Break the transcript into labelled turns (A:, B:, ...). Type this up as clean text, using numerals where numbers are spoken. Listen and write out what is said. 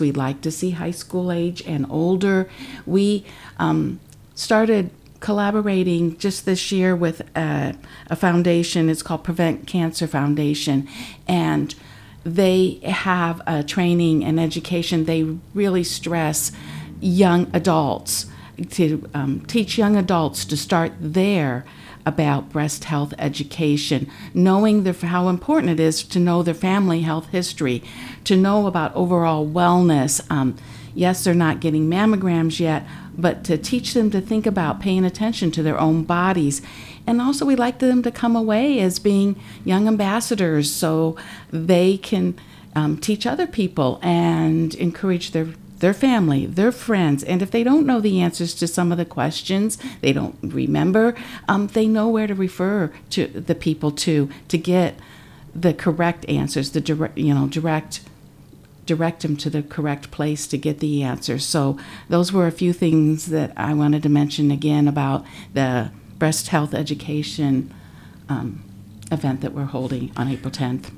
A: We'd like to see high school age and older. We started collaborating just this year with a foundation. It's called Prevent Cancer Foundation, and they have a training and education. They really stress young adults to teach young adults to start there about breast health education, knowing how important it is to know their family health history, to know about overall wellness. Yes, they're not getting mammograms yet, but to teach them to think about paying attention to their own bodies. And also we like them to come away as being young ambassadors so they can teach other people and encourage their family, their friends, and if they don't know the answers to some of the questions, they don't remember, they know where to refer to the people to get the correct answers, direct them to the correct place to get the answers. So those were a few things that I wanted to mention again about the breast health education event that we're holding on April 10th.